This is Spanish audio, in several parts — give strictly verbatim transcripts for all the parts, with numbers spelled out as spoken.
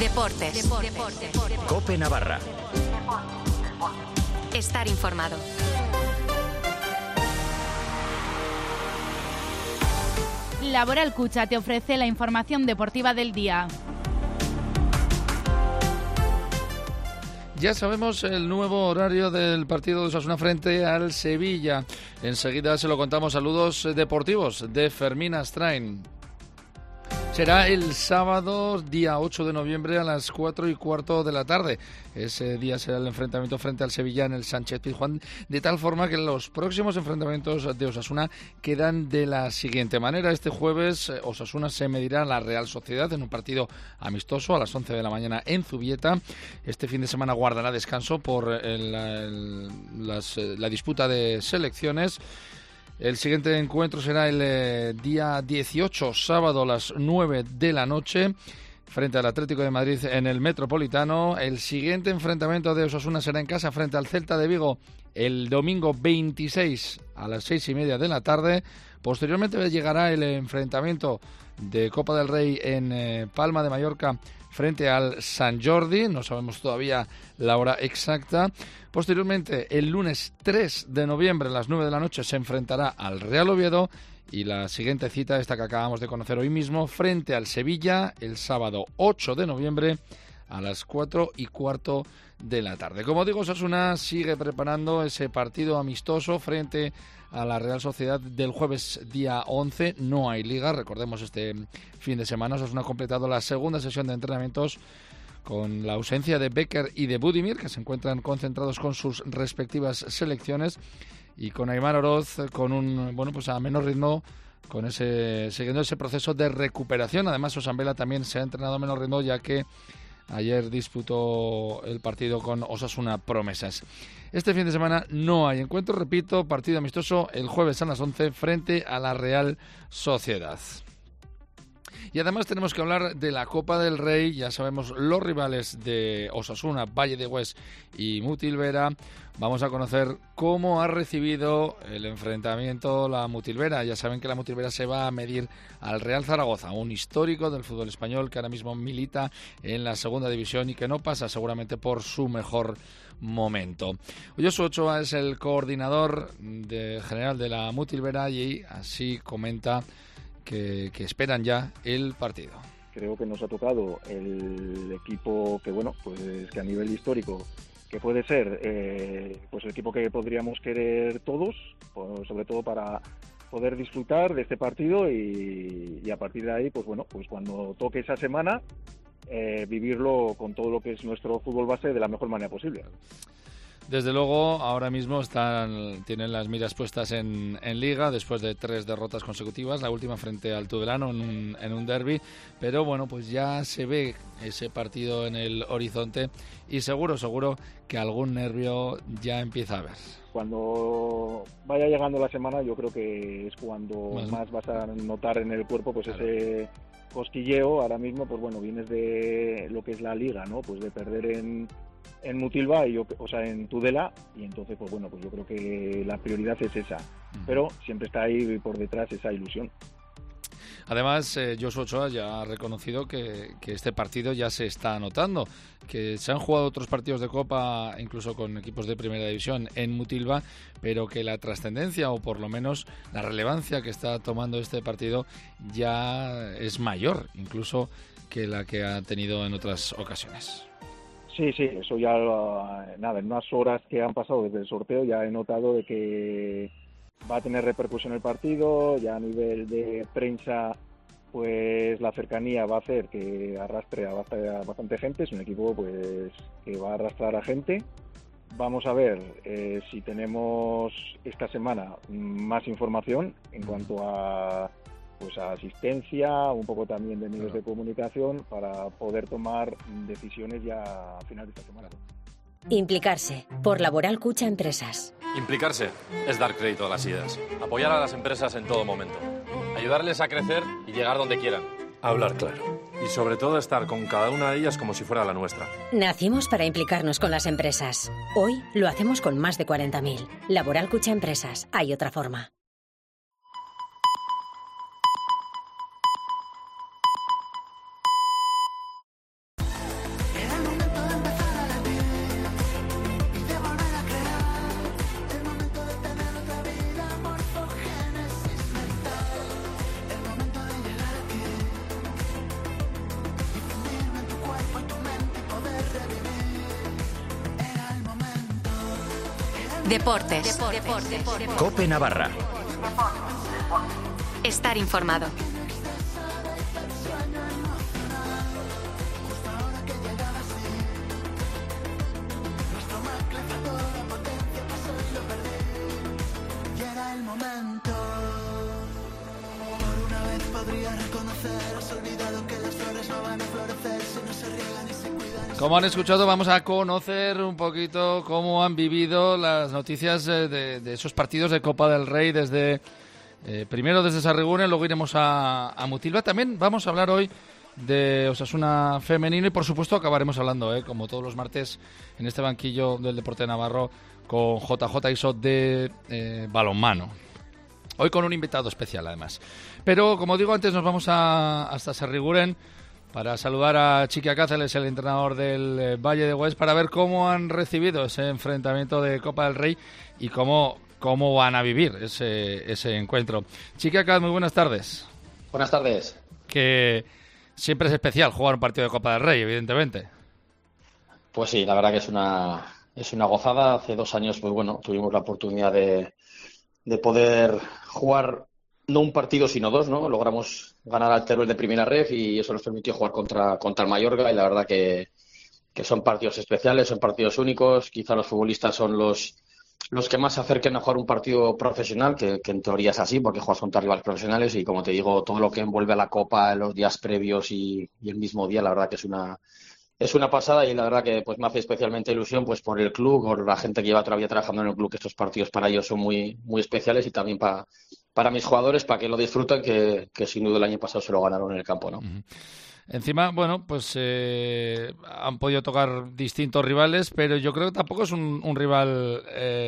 Deportes. Deportes. Deportes. COPE Navarra. Estar informado. Laboral Cucha te ofrece la información deportiva del día. Ya sabemos el nuevo horario del partido de Osasuna frente al Sevilla. Enseguida se lo contamos. Saludos deportivos de Fermín Astrain. Será el sábado, día ocho de noviembre, a las cuatro y cuarto de la tarde. Ese día será el enfrentamiento frente al Sevilla en el Sánchez Pizjuán, de tal forma que los próximos enfrentamientos de Osasuna quedan de la siguiente manera. Este jueves, Osasuna se medirá a la Real Sociedad en un partido amistoso a las once de la mañana en Zubieta. Este fin de semana guardará descanso por el, el, las, la disputa de selecciones. El siguiente encuentro será el eh, día dieciocho, sábado a las nueve de la noche, frente al Atlético de Madrid en el Metropolitano. El siguiente enfrentamiento de Osasuna será en casa frente al Celta de Vigo el domingo veintiséis a las seis y media de la tarde. Posteriormente llegará el enfrentamiento de Copa del Rey en eh, Palma de Mallorca frente al Sant Jordi, no sabemos todavía la hora exacta. Posteriormente, el lunes tres de noviembre a las nueve de la noche se enfrentará al Real Oviedo y la siguiente cita, esta que acabamos de conocer hoy mismo, frente al Sevilla el sábado ocho de noviembre a las cuatro y cuarto de la tarde. Como digo, Osasuna sigue preparando ese partido amistoso frente a la Real Sociedad del jueves día once. No hay liga, recordemos este fin de semana. Osasuna ha completado la segunda sesión de entrenamientos con la ausencia de Becker y de Budimir, que se encuentran concentrados con sus respectivas selecciones, y con Aimar Oroz con un, bueno, pues a menor ritmo, con ese, siguiendo ese proceso de recuperación. Además, Osambela también se ha entrenado a menor ritmo, ya que ayer disputó el partido con Osasuna Promesas. Este fin de semana no hay encuentro, repito, partido amistoso el jueves a las once frente a la Real Sociedad. Y además tenemos que hablar de la Copa del Rey. Ya sabemos los rivales de Osasuna, Valle de Hues y Mutilvera. Vamos a conocer cómo ha recibido el enfrentamiento la Mutilvera. Ya saben que la Mutilvera se va a medir al Real Zaragoza, un histórico del fútbol español que ahora mismo milita en la segunda división y que no pasa seguramente por su mejor momento. Josu Ochoa es el coordinador de, general de la Mutilvera y así comenta Que, que esperan ya el partido. Creo que nos ha tocado el equipo que, bueno, pues que a nivel histórico, que puede ser eh, pues el equipo que podríamos querer todos, pues sobre todo para poder disfrutar de este partido y, y a partir de ahí, pues bueno, pues cuando toque esa semana, eh, vivirlo con todo lo que es nuestro fútbol base de la mejor manera posible. Desde luego, ahora mismo están tienen las miras puestas en, en Liga, después de tres derrotas consecutivas, la última frente al Tudelano en un, en un derbi, pero bueno, pues ya se ve ese partido en el horizonte y seguro, seguro que algún nervio ya empieza a haber. Cuando vaya llegando la semana, yo creo que es cuando más, más vas a notar en el cuerpo pues claro. Ese cosquilleo. Ahora mismo, pues bueno, vienes de lo que es la Liga, ¿no? Pues de perder en en Mutilva, y yo, o sea, en Tudela, y entonces, pues bueno, pues yo creo que la prioridad es esa, uh-huh. Pero siempre está ahí por detrás esa ilusión. Además, eh, Josu Ochoa ya ha reconocido que, que este partido ya se está anotando, que se han jugado otros partidos de Copa, incluso con equipos de Primera División en Mutilva, pero que la trascendencia, o por lo menos la relevancia que está tomando este partido, ya es mayor, incluso que la que ha tenido en otras ocasiones. Sí, sí, eso ya, nada, en unas horas que han pasado desde el sorteo ya he notado de que va a tener repercusión el partido, ya a nivel de prensa, pues la cercanía va a hacer que arrastre a bastante gente, es un equipo pues que va a arrastrar a gente. Vamos a ver eh, si tenemos esta semana más información en cuanto a pues a asistencia, un poco también de medios de comunicación para poder tomar decisiones ya a final de esta semana. Implicarse, por Laboral Cucha Empresas. Implicarse es dar crédito a las ideas, apoyar a las empresas en todo momento, ayudarles a crecer y llegar donde quieran. Hablar claro. Y sobre todo estar con cada una de ellas como si fuera la nuestra. Nacimos para implicarnos con las empresas. Hoy lo hacemos con más de cuarenta mil. Laboral Cucha Empresas. Hay otra forma. Deportes. Deportes. COPE Navarra. Estar informado. Como han escuchado, vamos a conocer un poquito cómo han vivido las noticias de, de, de esos partidos de Copa del Rey desde eh, primero desde Sarrigune, luego iremos a, a Mutilva. También vamos a hablar hoy de Osasuna femenino y por supuesto acabaremos hablando, eh, como todos los martes en este banquillo del Deporte Navarro, con J J Isot de eh, balonmano. Hoy con un invitado especial además. Pero como digo, antes nos vamos a, hasta Sarriguren para saludar a Chiqui Acáceles, el entrenador del eh, Valle de Hues, para ver cómo han recibido ese enfrentamiento de Copa del Rey y cómo, cómo van a vivir ese, ese encuentro. Chiqui Acáceles, muy buenas tardes. Buenas tardes. Que siempre es especial jugar un partido de Copa del Rey, evidentemente. Pues sí, la verdad que es una, es una gozada. Hace dos años, pues bueno, tuvimos la oportunidad de, de poder jugar no un partido sino dos, ¿no? Logramos ganar al Teruel de primera ref y eso nos permitió jugar contra, contra el Mallorca y la verdad que, que son partidos especiales, son partidos únicos. Quizá los futbolistas son los, los que más se acerquen a jugar un partido profesional, que, que en teoría es así porque juegas contra rivales profesionales y como te digo, todo lo que envuelve a la Copa en los días previos y, y el mismo día, la verdad que es una es una pasada y la verdad que pues me hace especialmente ilusión pues por el club, por la gente que lleva todavía trabajando en el club, que estos partidos para ellos son muy, muy especiales y también para para mis jugadores, para que lo disfruten, que, que sin duda el año pasado se lo ganaron en el campo, ¿no? Uh-huh. Encima, bueno, pues eh, han podido tocar distintos rivales, pero yo creo que tampoco es un, un rival,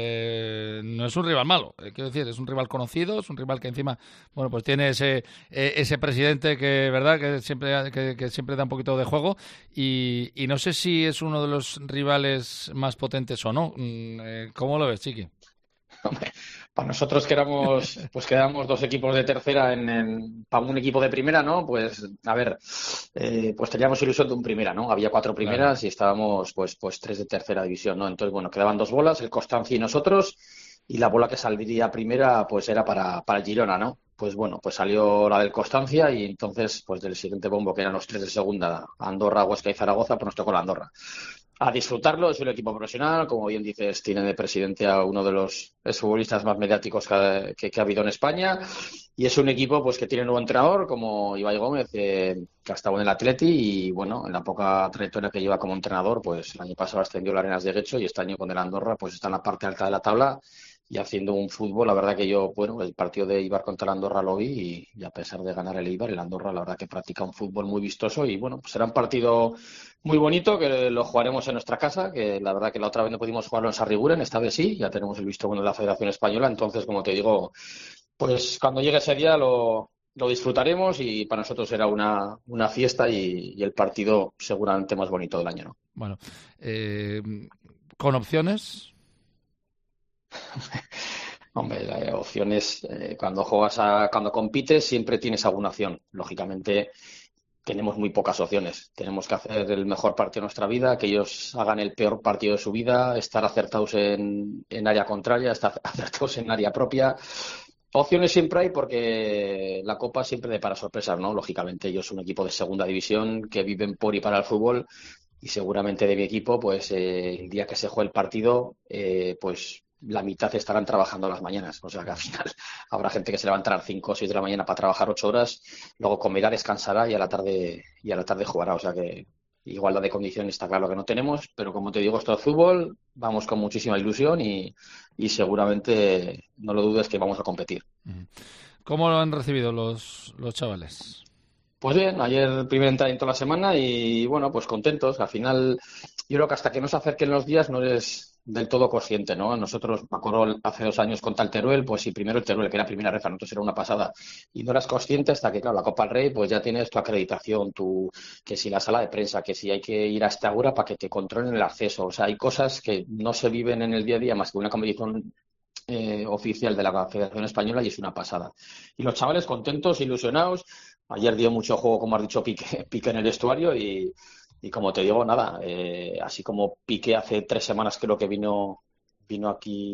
eh, no es un rival malo, eh, quiero decir, es un rival conocido, es un rival que encima, bueno, pues tiene ese eh, ese presidente que, verdad, que siempre que, que siempre da un poquito de juego y, y no sé si es uno de los rivales más potentes o no. Eh, ¿Cómo lo ves, Chiqui? Hombre, para nosotros que éramos, pues quedamos dos equipos de tercera en, en para un equipo de primera, ¿no? Pues a ver, eh, pues teníamos ilusión de un primera, ¿no? Había cuatro primeras claro. Y estábamos pues pues tres de tercera división, ¿no? Entonces, bueno, quedaban dos bolas, el Constancia y nosotros, y la bola que saldría primera pues era para, para el Girona, ¿no? Pues bueno, pues salió la del Constancia y entonces pues del siguiente bombo, que eran los tres de segunda, Andorra, Huesca y Zaragoza, pues nos tocó la Andorra. A disfrutarlo, es un equipo profesional, como bien dices, tiene de presidente a uno de los futbolistas más mediáticos que, que, que ha habido en España y es un equipo pues que tiene un nuevo entrenador como Ibai Gómez, eh, que ha estado en el Atleti y bueno, en la poca trayectoria que lleva como entrenador, pues el año pasado ascendió las Arenas de Guecho y este año con el Andorra pues está en la parte alta de la tabla y haciendo un fútbol, la verdad que yo, bueno, el partido de Eibar contra el Andorra lo vi y, y a pesar de ganar el Eibar, el Andorra la verdad que practica un fútbol muy vistoso y bueno, pues será un partido muy bonito que lo jugaremos en nuestra casa, que la verdad que la otra vez no pudimos jugarlo en Sarriguren, esta vez sí, ya tenemos el visto bueno de la Federación Española, entonces como te digo, pues cuando llegue ese día lo, lo disfrutaremos y para nosotros será una, una fiesta y, y el partido seguramente más bonito del año, ¿no? Bueno, eh, ¿con opciones? Hombre, la opción es eh, cuando juegas a, cuando compites siempre tienes alguna opción. Lógicamente tenemos muy pocas opciones. Tenemos que hacer el mejor partido de nuestra vida, que ellos hagan el peor partido de su vida, estar acertados en, en área contraria, estar acertados en área propia. Opciones siempre hay porque la Copa siempre depara sorpresas, ¿no? Lógicamente ellos son un equipo de segunda división que viven por y para el fútbol y seguramente de mi equipo, pues eh, el día que se juegue el partido, eh, pues la mitad estarán trabajando a las mañanas. O sea que al final habrá gente que se levantará a las cinco o seis de la mañana para trabajar ocho horas, luego comerá, descansará y a la tarde y a la tarde jugará. O sea que igualdad de condiciones está claro que no tenemos, pero como te digo, esto es fútbol, vamos con muchísima ilusión y, y seguramente no lo dudes que vamos a competir. ¿Cómo lo han recibido los, los chavales? Pues bien, ayer el primer entrenamiento de la semana y bueno, pues contentos. Al final yo creo que hasta que no se acerquen los días no eres del todo consciente, ¿no? Nosotros, me acuerdo hace dos años contra el Teruel, pues sí, primero el Teruel, que era primera refa, nosotros era una pasada, y no eras consciente hasta que, claro, la Copa del Rey, pues ya tienes tu acreditación, tu, que si la sala de prensa, que si hay que ir a esta hora para que te controlen el acceso, o sea, hay cosas que no se viven en el día a día más que una competición eh, oficial de la Federación Española y es una pasada. Y los chavales contentos, ilusionados, ayer dio mucho juego, como has dicho, Piqué, Piqué en el vestuario y Y como te digo, nada, eh, así como Piqué hace tres semanas creo que vino vino aquí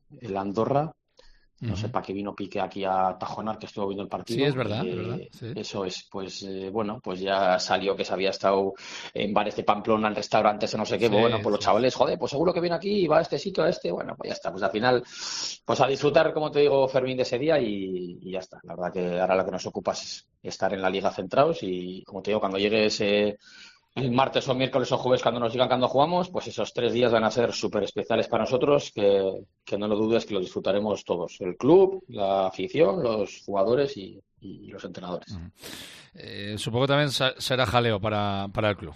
el Andorra. No Uh-huh. sé para qué vino Piqué aquí a Tajonar, que estuvo viendo el partido. Sí, es verdad, Eh, es verdad, sí. Eso es, pues eh, bueno, pues ya salió que se había estado en bares de Pamplona, en restaurantes, en no sé qué. Sí, Bueno, pues los sí. chavales, joder, pues seguro que viene aquí y va a este sitio, a este. Bueno, pues ya está. Pues al final, pues a disfrutar, como te digo, Fermín, de ese día y, y ya está. La verdad que ahora lo que nos ocupa es estar en la liga centrados y, como te digo, cuando llegue ese el martes o miércoles o jueves, cuando nos digan cuando jugamos, pues esos tres días van a ser súper especiales para nosotros, que, que no lo dudes que lo disfrutaremos todos. El club, la afición, los jugadores y, y los entrenadores. Uh-huh. Eh, supongo que también sa- será jaleo para, para el club.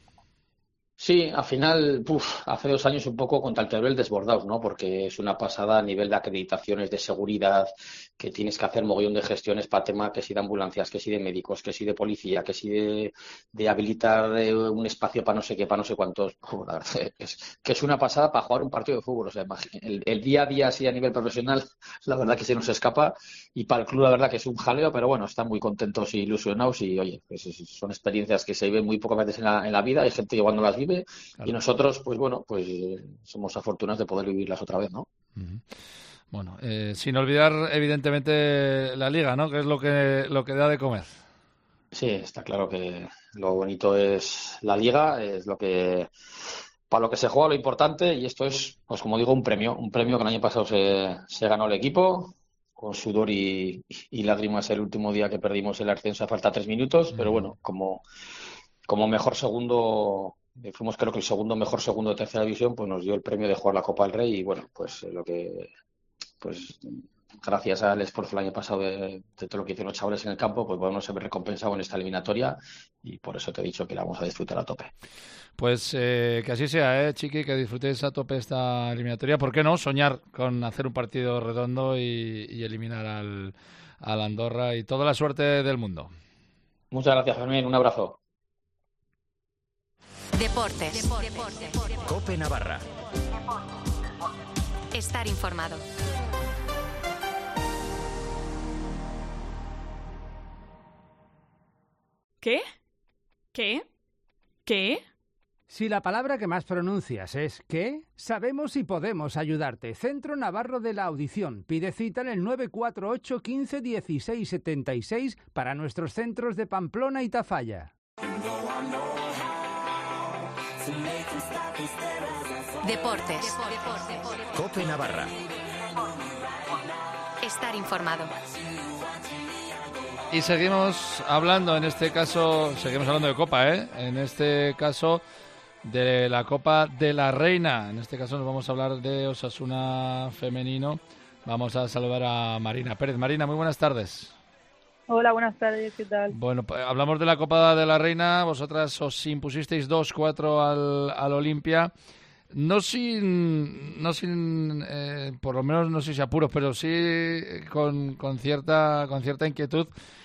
Sí, al final, puf, hace dos años un poco contra el Teruel desbordados, ¿no? Porque es una pasada a nivel de acreditaciones, de seguridad, que tienes que hacer mogollón de gestiones para tema que si de ambulancias, que si de médicos, que si de policía, que si de, de habilitar eh, un espacio para no sé qué, para no sé cuántos. Uf, la verdad es que es una pasada para jugar un partido de fútbol. O sea, el, el día a día así a nivel profesional, la verdad que se nos escapa y para el club la verdad que es un jaleo, pero bueno, están muy contentos e ilusionados y oye, pues son experiencias que se viven muy pocas veces en la, en la vida, hay gente que cuando las vive. Claro. Y nosotros, pues bueno, pues eh, somos afortunados de poder vivirlas otra vez, ¿no? Uh-huh. Bueno, eh, sin olvidar evidentemente la Liga, ¿no? Que es lo que lo que da de comer. Sí, está claro que lo bonito es la Liga, es lo que para lo que se juega lo importante y esto es, pues como digo, un premio, un premio que el año pasado se, se ganó el equipo con sudor y, y lágrimas el último día que perdimos el ascenso a falta tres minutos, uh-huh. Pero bueno, como como mejor segundo. Fuimos creo que el segundo mejor segundo de tercera división, pues nos dio el premio de jugar la Copa del Rey y bueno, pues lo que pues gracias al esfuerzo el año pasado de, de todo lo que hicieron los chavales en el campo, pues podemos ser recompensado en esta eliminatoria y por eso te he dicho que la vamos a disfrutar a tope. Pues eh, que así sea, ¿eh, Chiqui? Que disfrutéis a tope esta eliminatoria. ¿Por qué no soñar con hacer un partido redondo y, y eliminar al, al Andorra? Y toda la suerte del mundo. Muchas gracias, Fermín. Un abrazo. Deportes. Deportes. COPE Navarra. Estar informado. ¿Qué? ¿Qué? ¿Qué? Si la palabra que más pronuncias es ¿qué? Sabemos y podemos ayudarte. Centro Navarro de la Audición. Pide cita en el nueve cuatro ocho, quince, dieciséis, setenta y seis para nuestros centros de Pamplona y Tafalla. Deportes. COPE Navarra. Estar informado. Y seguimos hablando, en este caso, seguimos hablando de Copa, ¿eh? En este caso, de la Copa de la Reina. En este caso nos vamos a hablar de Osasuna femenino. Vamos a saludar a Marina Pérez. Marina, muy buenas tardes. Hola, buenas tardes, ¿qué tal? Bueno, pues hablamos de la Copa de la Reina. Vosotras os impusisteis dos cuatro al, al Olimpia. No sin, no sin eh, por lo menos no sé si apuros, pero sí con, con cierta con cierta inquietud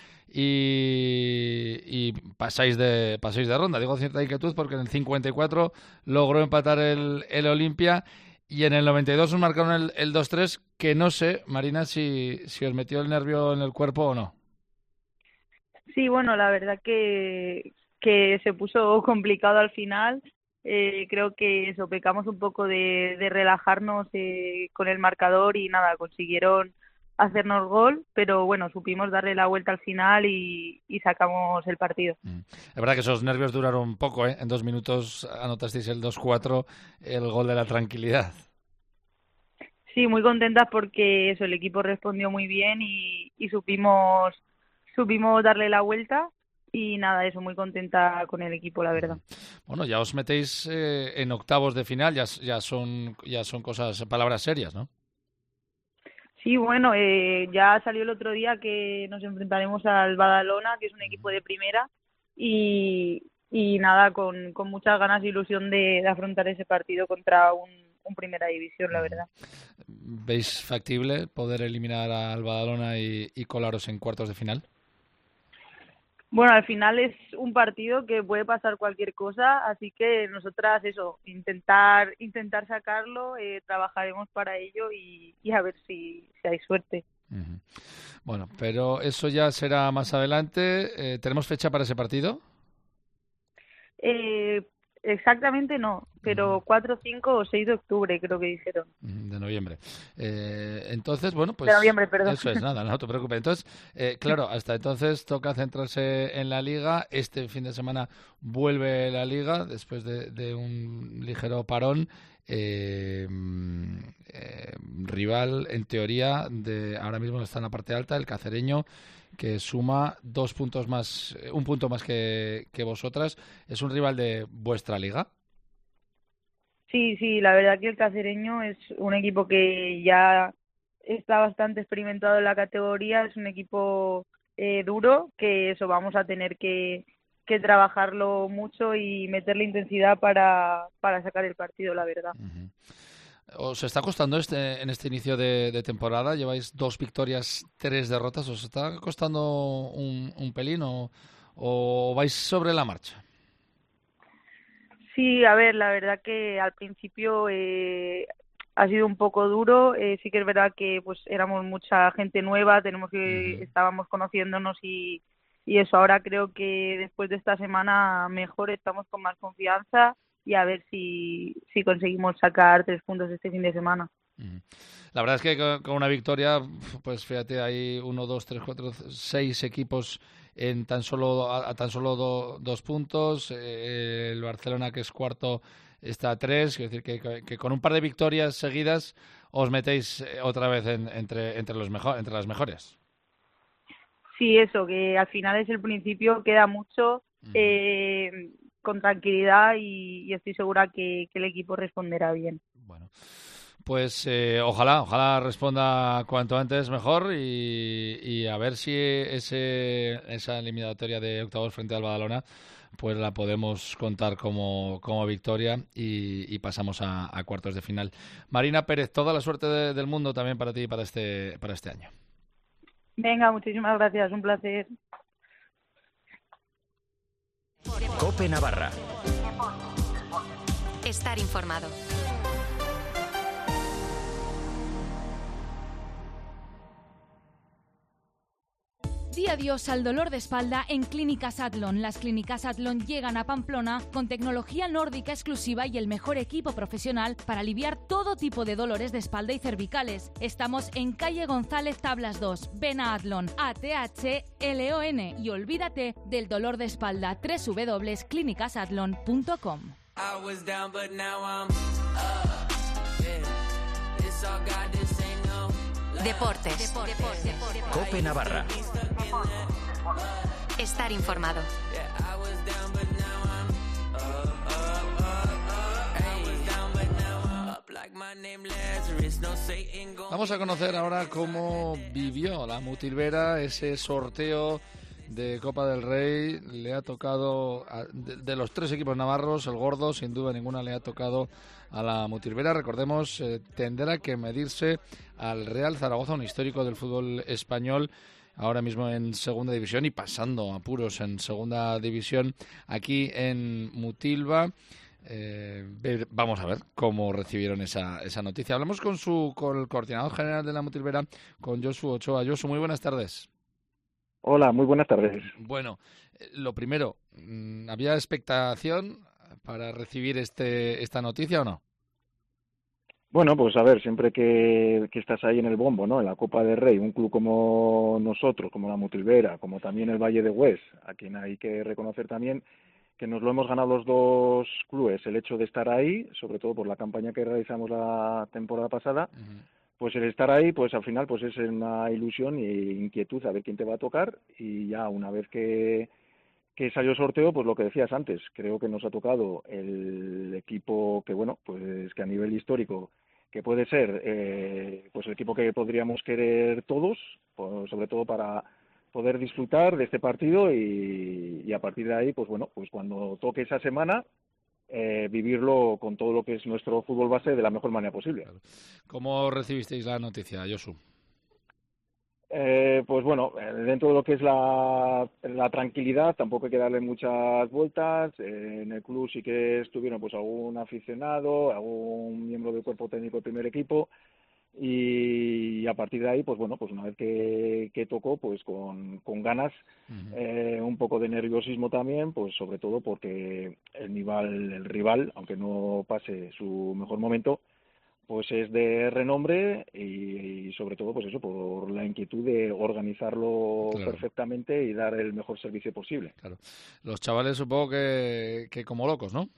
y, y pasáis de pasáis de ronda. Digo cierta inquietud porque en el cincuenta y cuatro logró empatar el, el Olimpia y en el noventa y dos os marcaron el, el dos tres, que no sé, Marina, si, si os metió el nervio en el cuerpo o no. Sí, bueno, la verdad que, que se puso complicado al final. Eh, creo que eso, pecamos un poco de, de relajarnos eh, con el marcador y nada, consiguieron hacernos gol, pero bueno, supimos darle la vuelta al final y, y sacamos el partido. Mm. Es verdad que esos nervios duraron poco, ¿eh? En dos minutos anotasteis el dos cuatro, el gol de la tranquilidad. Sí, muy contentas porque eso, el equipo respondió muy bien y, y supimos supimos darle la vuelta. Y nada, eso, muy contenta con el equipo, la verdad. Bueno, ya os metéis eh, en octavos de final, ya, ya son ya son cosas, palabras serias, ¿no? Sí, bueno, eh, ya salió el otro día que nos enfrentaremos al Badalona, que es un equipo de primera, y, y nada, con, con muchas ganas e ilusión de, de afrontar ese partido contra un, un Primera División, la verdad. ¿Veis factible poder eliminar al Badalona y, y colaros en cuartos de final? Bueno, al final es un partido que puede pasar cualquier cosa, así que nosotras eso, intentar intentar sacarlo, eh, trabajaremos para ello y, y a ver si, si hay suerte. Uh-huh. Bueno, pero eso ya será más adelante. Eh, ¿Tenemos fecha para ese partido? Eh, exactamente no, pero cuatro, cinco o seis de octubre creo que dijeron. De noviembre. Eh, entonces, bueno, pues... De noviembre, perdón. Eso es, nada, no te preocupes. Entonces, eh, claro, hasta entonces toca centrarse en la Liga. Este fin de semana vuelve la Liga después de, de un ligero parón. Eh, eh, rival, en teoría, de ahora mismo está en la parte alta, el Cacereño, que suma dos puntos más, un punto más que, que vosotras. ¿Es un rival de vuestra liga? Sí, sí, la verdad que el Cacereño es un equipo que ya está bastante experimentado en la categoría, es un equipo eh, duro, que eso vamos a tener que, que trabajarlo mucho y meterle intensidad para, para sacar el partido, la verdad. Uh-huh. ¿Os está costando este en este inicio de, de temporada? Lleváis dos victorias, tres derrotas. ¿Os está costando un, un pelín o, o vais sobre la marcha? Sí, a ver, la verdad que al principio eh, ha sido un poco duro. Eh, sí que es verdad que pues éramos mucha gente nueva, tenemos que uh-huh. estábamos conociéndonos y, y eso. Ahora creo que después de esta semana mejor, estamos con más confianza. Y a ver si, si conseguimos sacar tres puntos este fin de semana. La verdad es que con, con una victoria, pues fíjate, hay uno, dos, tres, cuatro, seis equipos en tan solo a, a tan solo do, dos puntos. Eh, el Barcelona, que es cuarto, está a tres. Es decir, que, que, que con un par de victorias seguidas os metéis otra vez en, entre entre los mejor, entre las mejores. Sí, eso, que al final es el principio, queda mucho. Uh-huh. Eh, con tranquilidad y, y estoy segura que, que el equipo responderá bien. Bueno, pues eh, ojalá, ojalá responda cuanto antes mejor y, y a ver si ese esa eliminatoria de octavos frente al Badalona pues la podemos contar como, como victoria y, y pasamos a, a cuartos de final. Marina Pérez, toda la suerte de, del mundo también para ti y para este, para este año. Venga, muchísimas gracias, un placer. COPE Navarra. Estar informado. Di adiós al dolor de espalda en Clínicas Atlon. Las Clínicas Atlon llegan a Pamplona con tecnología nórdica exclusiva y el mejor equipo profesional para aliviar todo tipo de dolores de espalda y cervicales. Estamos en calle González Tablas dos. Ven a Atlon, A T H L O N, y olvídate del dolor de espalda. doble u doble u doble u punto clínicas atlon punto com. Deportes. Deportes. COPE Navarra. Estar informado. Vamos a conocer ahora cómo vivió la Mutilvera ese sorteo de Copa del Rey. Le ha tocado, a, de, de los tres equipos navarros, el gordo, sin duda ninguna, le ha tocado a la Mutilvera. Recordemos, eh, tendrá que medirse al Real Zaragoza, un histórico del fútbol español, ahora mismo en segunda división y pasando apuros en segunda división aquí en Mutilva. Eh, ver, vamos a ver cómo recibieron esa, esa noticia. Hablamos con su con el coordinador general de la Mutilvera, con Josu Ochoa. Josu, muy buenas tardes. Hola, muy buenas tardes. Bueno, eh, lo primero, ¿había expectación para recibir este esta noticia o no? Bueno, pues a ver, siempre que, que estás ahí en el bombo, ¿no? En la Copa del Rey, un club como nosotros, como la Mutilvera, como también el Valle de Hues, a quien hay que reconocer también que nos lo hemos ganado los dos clubes, el hecho de estar ahí, sobre todo por la campaña que realizamos la temporada pasada, uh-huh. Pues el estar ahí, pues al final pues es una ilusión e inquietud a ver quién te va a tocar, y ya una vez que, que salió el sorteo, pues lo que decías antes, creo que nos ha tocado el equipo que, bueno, pues que a nivel histórico, que puede ser eh, pues el equipo que podríamos querer todos, pues sobre todo para poder disfrutar de este partido y, y a partir de ahí, pues bueno, pues cuando toque esa semana, eh, vivirlo con todo lo que es nuestro fútbol base de la mejor manera posible. ¿Cómo recibisteis la noticia, Josu? Eh, pues bueno, dentro de lo que es la, la tranquilidad, tampoco hay que darle muchas vueltas. Eh, en el club sí que estuvieron pues algún aficionado, algún miembro del cuerpo técnico del primer equipo. y a partir de ahí, pues bueno, pues una vez que, que tocó, pues con, con ganas, uh-huh. eh, un poco de nerviosismo también, pues sobre todo porque el rival, el rival, aunque no pase su mejor momento, pues es de renombre y, y sobre todo, pues eso, por la inquietud de organizarlo claro. perfectamente y dar el mejor servicio posible. Claro. Los chavales supongo que, que como locos, ¿no?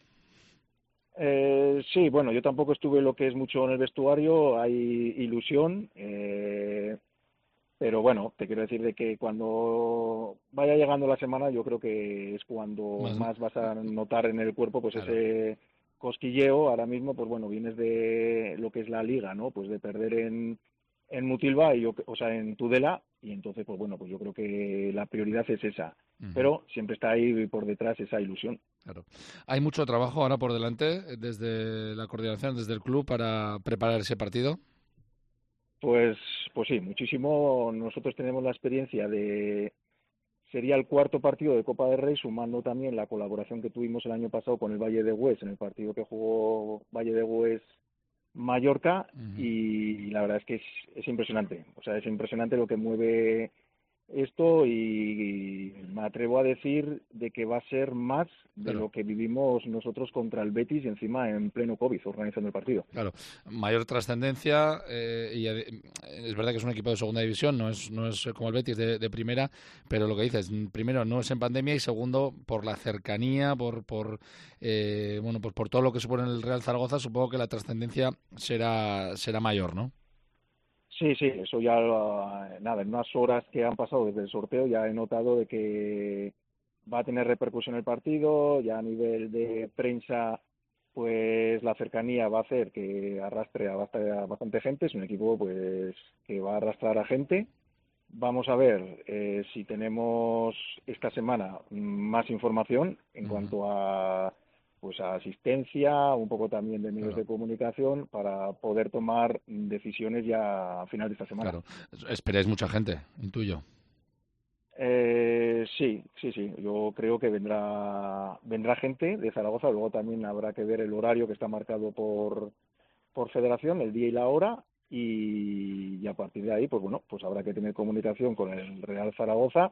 Eh, sí, bueno, yo tampoco estuve lo que es mucho en el vestuario, hay ilusión, eh, pero bueno, te quiero decir de que cuando vaya llegando la semana yo creo que es cuando más, más vas a notar en el cuerpo pues claro. ese cosquilleo. Ahora mismo, pues bueno, vienes de lo que es la liga, ¿no? Pues de perder en, en Mutilva, y yo, o sea, en Tudela, y entonces, pues bueno, pues yo creo que la prioridad es esa. Uh-huh. Pero siempre está ahí por detrás esa ilusión. Claro. Hay mucho trabajo ahora por delante desde la coordinación, desde el club, para preparar ese partido. Pues, pues sí, muchísimo. Nosotros tenemos la experiencia de... Sería el cuarto partido de Copa del Rey, sumando también la colaboración que tuvimos el año pasado con el Valle de Hues, en el partido que jugó Valle de Hues Mallorca, uh-huh. y la verdad es que es, es impresionante. O sea, es impresionante lo que mueve esto, y, y me atrevo a decir de que va a ser más de claro. lo que vivimos nosotros contra el Betis, y encima en pleno COVID organizando el partido. Claro, mayor trascendencia, eh, y es verdad que es un equipo de segunda división, no es no es como el Betis de, de primera, pero lo que dices, primero no es en pandemia, y segundo por la cercanía, por por eh, bueno, pues por todo lo que supone el Real Zaragoza, supongo que la trascendencia será será mayor, ¿no? Sí, sí, eso ya, nada, en unas horas que han pasado desde el sorteo ya he notado de que va a tener repercusión el partido, ya a nivel de prensa, pues la cercanía va a hacer que arrastre a bastante gente, es un equipo pues que va a arrastrar a gente. Vamos a ver eh, si tenemos esta semana más información en uh-huh. cuanto a pues a asistencia, un poco también de medios claro. de comunicación, para poder tomar decisiones ya a final de esta semana. Claro, esperáis mucha gente, intuyo. Eh, sí, sí, sí, yo creo que vendrá vendrá gente de Zaragoza, luego también habrá que ver el horario que está marcado por, por federación, el día y la hora, y, y a partir de ahí, pues bueno, pues habrá que tener comunicación con el Real Zaragoza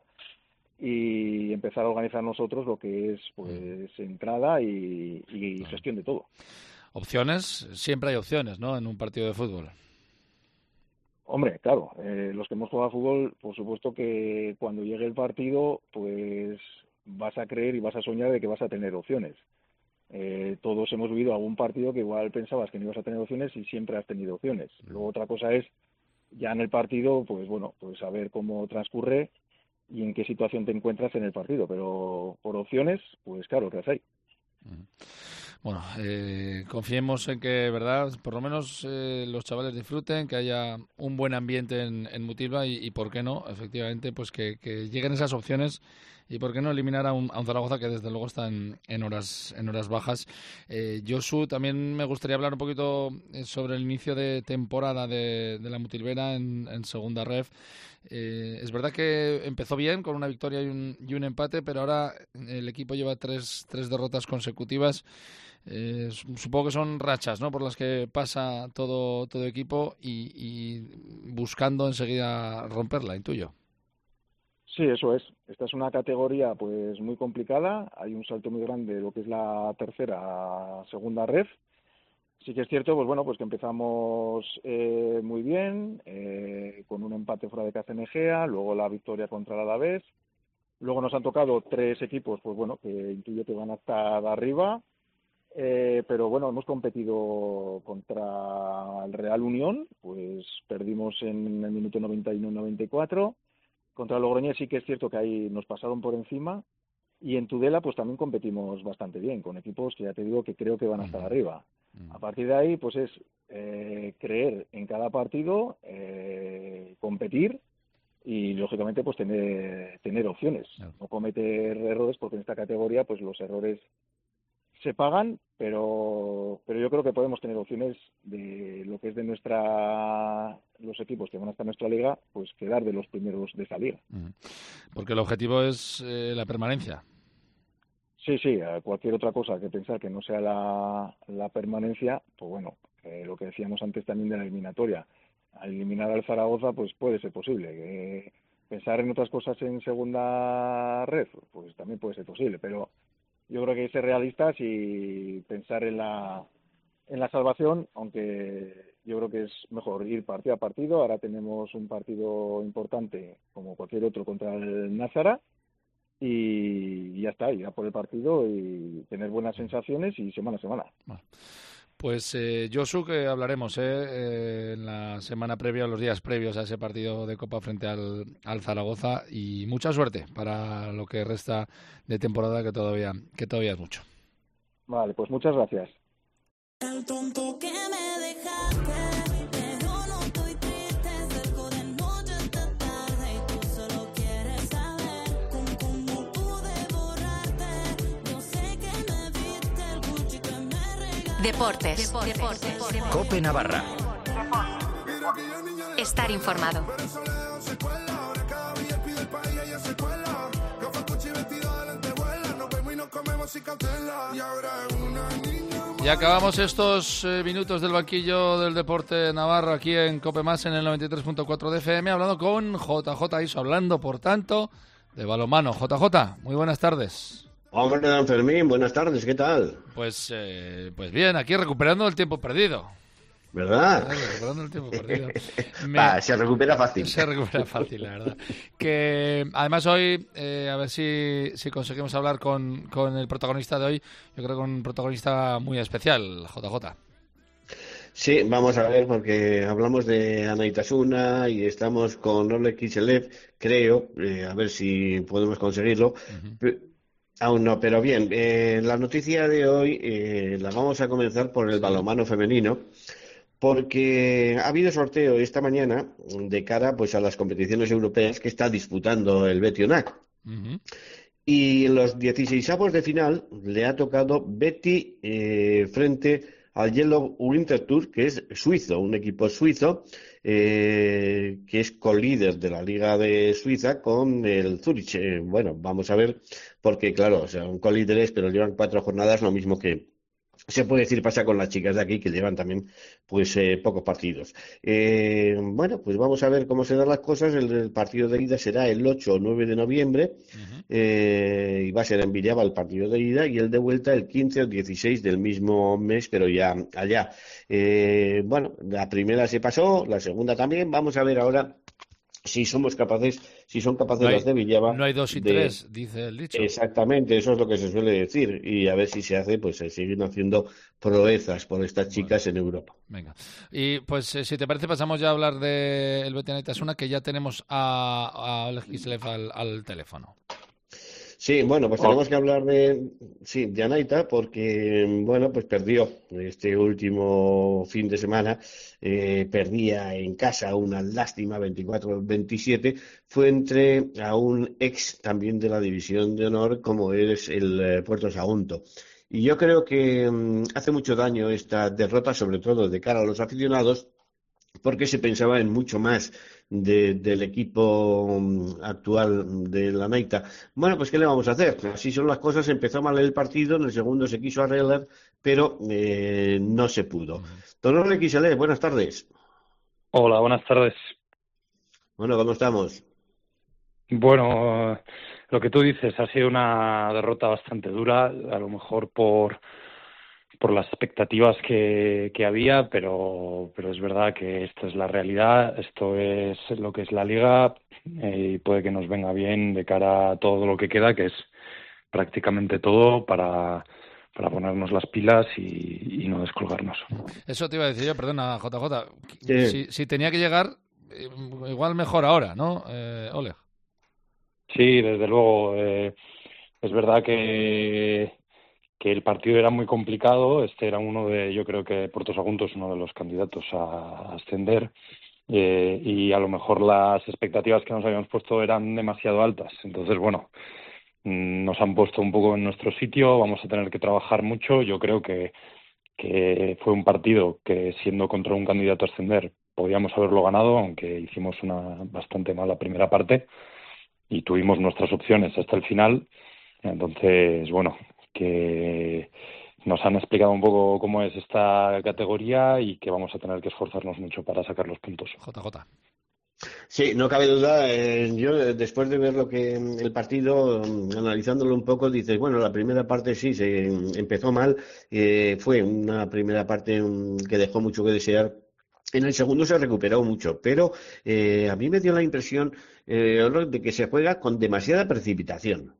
y empezar a organizar nosotros lo que es pues entrada y, y gestión de todo. Opciones, siempre hay opciones, ¿no?, en un partido de fútbol. Hombre, claro, eh, los que hemos jugado a fútbol, por supuesto que cuando llegue el partido, pues vas a creer y vas a soñar de que vas a tener opciones. Eh, todos hemos vivido algún partido que igual pensabas que no ibas a tener opciones y siempre has tenido opciones. Luego otra cosa es, ya en el partido, pues bueno, pues saber cómo transcurre y en qué situación te encuentras en el partido, pero por opciones, pues claro que las hay. Bueno, eh, confiemos en que, verdad, por lo menos eh, los chavales disfruten, que haya un buen ambiente en, en Mutilva y, y, por qué no, efectivamente, pues que, que lleguen esas opciones y, por qué no, eliminar a un, a un Zaragoza que desde luego está en, en horas en horas bajas. Eh, Josu, también me gustaría hablar un poquito sobre el inicio de temporada de, de la Mutilvera en, en segunda ref. Eh, es verdad que empezó bien con una victoria y un, y un empate, pero ahora el equipo lleva tres, tres derrotas consecutivas. Eh, supongo que son rachas, ¿no?, por las que pasa todo todo equipo y, y buscando enseguida romperla, intuyo. Sí, eso es. Esta es una categoría pues muy complicada. Hay un salto muy grande de lo que es la tercera a segunda ref. Sí que es cierto, pues bueno, pues que empezamos eh, muy bien, eh, con un empate fuera de casa en Egea, luego la victoria contra el Alavés. Luego nos han tocado tres equipos, pues bueno, que intuyo que van a estar arriba. Eh, pero bueno, hemos competido contra el Real Unión, pues perdimos en el minuto noventa y uno noventa y cuatro. Contra el Logroñés sí que es cierto que ahí nos pasaron por encima. Y en Tudela pues también competimos bastante bien, con equipos que ya te digo que creo que van a estar uh-huh. arriba. Uh-huh. A partir de ahí pues es eh, creer en cada partido, eh, competir y lógicamente pues tener, tener opciones. Uh-huh. No cometer errores, porque en esta categoría pues los errores se pagan, pero pero yo creo que podemos tener opciones de lo que es de nuestra los equipos que van a estar en nuestra liga, pues quedar de los primeros de esa liga. Porque el objetivo es eh, la permanencia. Sí, sí, a cualquier otra cosa que pensar que no sea la, la permanencia, pues bueno, eh, lo que decíamos antes también de la eliminatoria, al eliminar al Zaragoza, pues puede ser posible. Eh, pensar en otras cosas en segunda red, pues también puede ser posible, pero yo creo que hay que ser realistas y pensar en la en la salvación, aunque yo creo que es mejor ir partido a partido. Ahora tenemos un partido importante, como cualquier otro, contra el Názara, y ya está, ir a por el partido y tener buenas sensaciones y semana a semana. Bueno, pues eh, Josu, que hablaremos eh, eh, en la semana previa, los días previos a ese partido de Copa frente al, al Zaragoza, y mucha suerte para lo que resta de temporada, que todavía que todavía es mucho. Vale, pues muchas gracias. El tonto que me dejaste, pero no estoy triste, cerco de noche hasta tarde y tú solo quieres saber con cómo pude borrarte. Yo sé que me viste el Gucci que me regalaste. Deportes. Deportes. Deportes. Cope Navarra. Estar informado. Y acabamos estos eh, minutos del banquillo del deporte navarro aquí en Cope Más, en el noventa y tres punto cuatro de F M, hablando con J J Iso, hablando por tanto de balonmano. J J, muy buenas tardes. Hombre, don Fermín, buenas tardes, ¿qué tal? Pues, eh, pues bien, aquí recuperando el tiempo perdido. ¿Verdad? Recuperando el tiempo perdido. Me... Va, se recupera fácil. Se recupera fácil, la verdad. Que además hoy, eh, a ver si, si conseguimos hablar con, con el protagonista de hoy. Yo creo que un protagonista muy especial, J J. Sí, vamos a ver, porque hablamos de Anaitasuna y estamos con Oleg Kiselev, creo, eh, a ver si podemos conseguirlo. Uh-huh. Aún no, pero bien, eh, la noticia de hoy eh, la vamos a comenzar por el balonmano femenino, porque ha habido sorteo esta mañana de cara pues a las competiciones europeas que está disputando el Betionac. Uh-huh. Y en los dieciseisavos de final le ha tocado Betty eh, frente al Yellow Winter Tour, que es suizo, un equipo suizo eh, que es colíder de la Liga de Suiza con el Zurich. Eh, bueno, vamos a ver, porque claro, o sea, son colíderes, pero llevan cuatro jornadas, lo mismo que se puede decir pasa con las chicas de aquí, que llevan también pues eh, pocos partidos. Eh, bueno, pues vamos a ver cómo se dan las cosas. El, el partido de ida será el ocho o nueve de noviembre, uh-huh. eh, y va a ser en Villaba el partido de ida, y el de vuelta el quince o dieciséis del mismo mes, pero ya allá. Eh, bueno, la primera se pasó, la segunda también. Vamos a ver ahora si somos capaces, si son capaces no hay, las de Villaba. No hay dos y de... tres, dice el dicho. Exactamente, eso es lo que se suele decir, y a ver si se hace, pues se siguen haciendo proezas por estas chicas bueno, en Europa. Venga, y pues eh, si te parece pasamos ya a hablar del de Betia Anaitasuna, que ya tenemos a, a Oleg Kiselev al, al teléfono. Sí, bueno, pues tenemos que hablar de, sí, de Anaita, porque, bueno, pues perdió este último fin de semana, eh, perdía en casa, una lástima, veinticuatro veintisiete, fue entre a un ex también de la División de Honor, como es el eh, Puerto Sagunto. Y yo creo que um, hace mucho daño esta derrota, sobre todo de cara a los aficionados, porque se pensaba en mucho más de, del equipo actual de la Anaita. Bueno, pues ¿qué le vamos a hacer? Así son las cosas. Empezó mal el partido, en el segundo se quiso arreglar, pero eh, no se pudo. Don Oleg Kiselev, buenas tardes. Hola, buenas tardes. Bueno, ¿cómo estamos? Bueno, lo que tú dices, ha sido una derrota bastante dura, a lo mejor por... por las expectativas que, que había, pero, pero es verdad que esta es la realidad, esto es lo que es la Liga, eh, y puede que nos venga bien de cara a todo lo que queda, que es prácticamente todo para, para ponernos las pilas y, y no descolgarnos. Eso te iba a decir yo, perdona, J J, sí. si, si tenía que llegar, igual mejor ahora, ¿no, eh, Oleg? Sí, desde luego, eh, es verdad que que el partido era muy complicado. Este era uno de, yo creo que Puerto Sagunto es uno de los candidatos a ascender, eh, y a lo mejor las expectativas que nos habíamos puesto eran demasiado altas. Entonces, bueno, nos han puesto un poco en nuestro sitio, vamos a tener que trabajar mucho. Yo creo que, que fue un partido que, siendo contra un candidato a ascender, podíamos haberlo ganado, aunque hicimos una bastante mala primera parte y tuvimos nuestras opciones hasta el final. Entonces, bueno, que nos han explicado un poco cómo es esta categoría y que vamos a tener que esforzarnos mucho para sacar los puntos. J J. Sí, no cabe duda. Eh, yo, después de ver lo que el partido, analizándolo un poco, dices, bueno, la primera parte sí, se empezó mal. Eh, fue una primera parte um, que dejó mucho que desear. En el segundo se recuperó mucho, pero eh, a mí me dio la impresión eh, de que se juega con demasiada precipitación.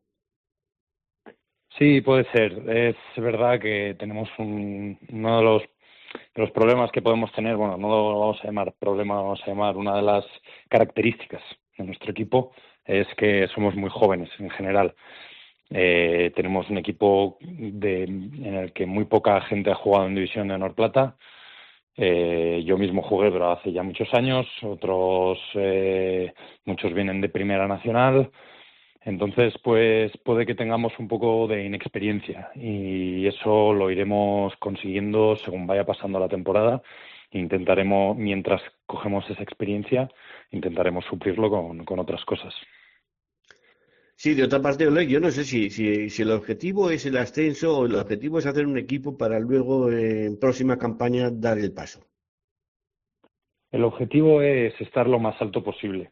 Sí, puede ser. Es verdad que tenemos un, uno de los, de los problemas que podemos tener, bueno, no lo vamos a llamar problema, vamos a llamar una de las características de nuestro equipo, es que somos muy jóvenes en general. Eh, tenemos un equipo de, en el que muy poca gente ha jugado en División de Honor Plata. Eh, yo mismo jugué, pero hace ya muchos años. Otros, eh, muchos vienen de Primera Nacional. Entonces, pues puede que tengamos un poco de inexperiencia y eso lo iremos consiguiendo según vaya pasando la temporada. Intentaremos, mientras cogemos esa experiencia, intentaremos suplirlo con, con otras cosas. Sí, de otra parte, Oleg, yo no sé si, si, si el objetivo es el ascenso o el objetivo es hacer un equipo para luego, eh, en próxima campaña, dar el paso. El objetivo es estar lo más alto posible.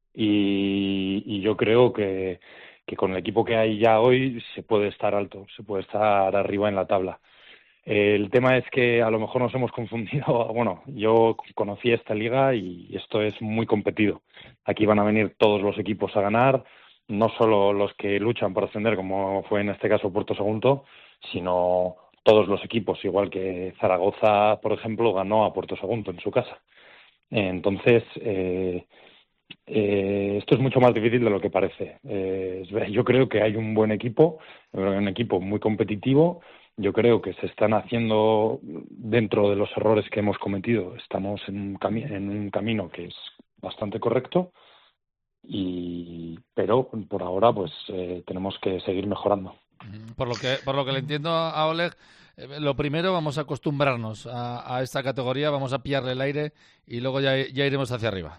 Y, y yo creo que, que con el equipo que hay ya hoy se puede estar alto, se puede estar arriba en la tabla. El tema es que a lo mejor nos hemos confundido. Bueno, yo conocí esta liga y esto es muy competido. Aquí van a venir todos los equipos a ganar, no solo los que luchan por ascender, como fue en este caso Puerto Sagunto, sino todos los equipos, igual que Zaragoza, por ejemplo, ganó a Puerto Sagunto en su casa. Entonces, eh, Eh, esto es mucho más difícil de lo que parece. Eh, yo creo que hay un buen equipo, un equipo muy competitivo. Yo creo que se están haciendo dentro de los errores que hemos cometido. Estamos en un, cami- en un camino que es bastante correcto, y pero por ahora pues eh, tenemos que seguir mejorando. Por lo que por lo que le entiendo a Oleg, eh, lo primero vamos a acostumbrarnos a, a esta categoría, vamos a pillarle el aire y luego ya, ya iremos hacia arriba.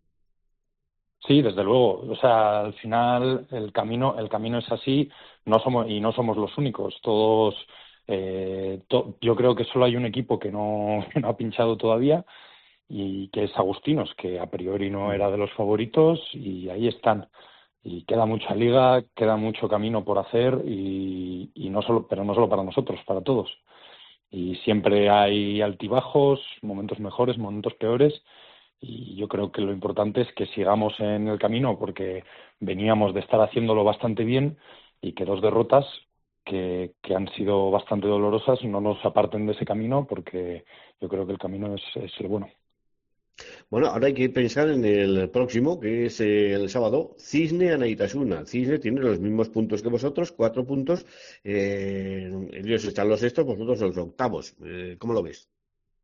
Sí, desde luego. O sea, al final el camino, el camino es así. No somos y no somos los únicos. Todos, eh, to, yo creo que solo hay un equipo que no, que no ha pinchado todavía y que es Agustinos, que a priori no era de los favoritos y ahí están. Y queda mucha liga, queda mucho camino por hacer y, y no solo, pero no solo para nosotros, para todos. Y siempre hay altibajos, momentos mejores, momentos peores. Y yo creo que lo importante es que sigamos en el camino porque veníamos de estar haciéndolo bastante bien y que dos derrotas que, que han sido bastante dolorosas no nos aparten de ese camino porque yo creo que el camino es, es el bueno. Bueno, ahora hay que pensar en el próximo, que es el sábado, Cisne Anaitasuna. Cisne tiene los mismos puntos que vosotros, cuatro puntos. Eh, ellos están los sextos, vosotros los octavos. Eh, ¿Cómo lo ves?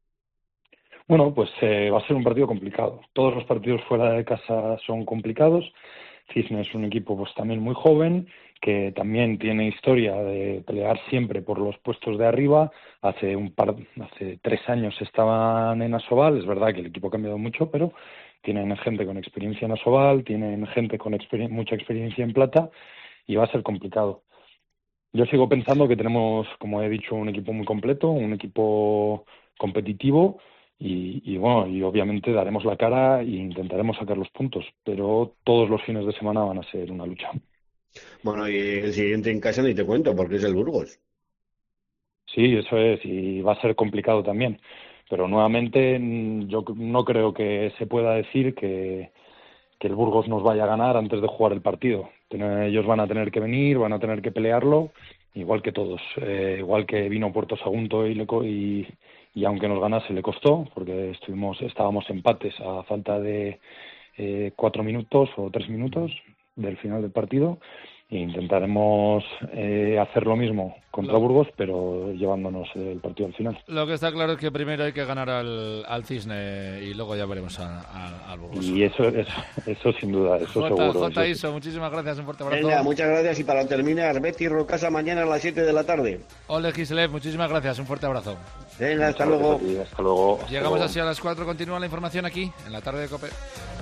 Bueno, pues eh, va a ser un partido complicado. Todos los partidos fuera de casa son complicados. Cisne es un equipo pues también muy joven, que también tiene historia de pelear siempre por los puestos de arriba. Hace un par, hace tres años estaban en Asobal. Es verdad que el equipo ha cambiado mucho, pero tienen gente con experiencia en Asobal, tienen gente con experien- mucha experiencia en Plata y va a ser complicado. Yo sigo pensando que tenemos, como he dicho, un equipo muy completo, un equipo competitivo. Y, y bueno, y obviamente daremos la cara e intentaremos sacar los puntos, pero todos los fines de semana van a ser una lucha. Bueno, y el siguiente en casa ni te cuento, porque es el Burgos. Sí, eso es, y va a ser complicado también. Pero nuevamente yo no creo que se pueda decir que, que el Burgos nos vaya a ganar antes de jugar el partido. Ellos van a tener que venir, van a tener que pelearlo, igual que todos. Eh, igual que vino Puerto Sagunto y, le co- y y aunque nos ganase le costó porque estuvimos estábamos empates a falta de eh, cuatro minutos o tres minutos del final del partido e intentaremos eh, hacer lo mismo contra Lo- Burgos pero llevándonos el partido al final. Lo que está claro es que primero hay que ganar al, al Cisne y luego ya veremos a- a- al Burgos. Y eso eso, eso sin duda, eso J, seguro. J. eso- Iso, muchísimas gracias, un fuerte abrazo. Venga, muchas gracias. Y para terminar, Betis Rocasa mañana a las siete de la tarde. Oleg Kiselev, muchísimas gracias, un fuerte abrazo. Venga, hasta Muchas luego. gracias a ti, hasta luego. hasta Llegamos luego. así a las cuatro, continúa la información aquí, en la tarde de COPE.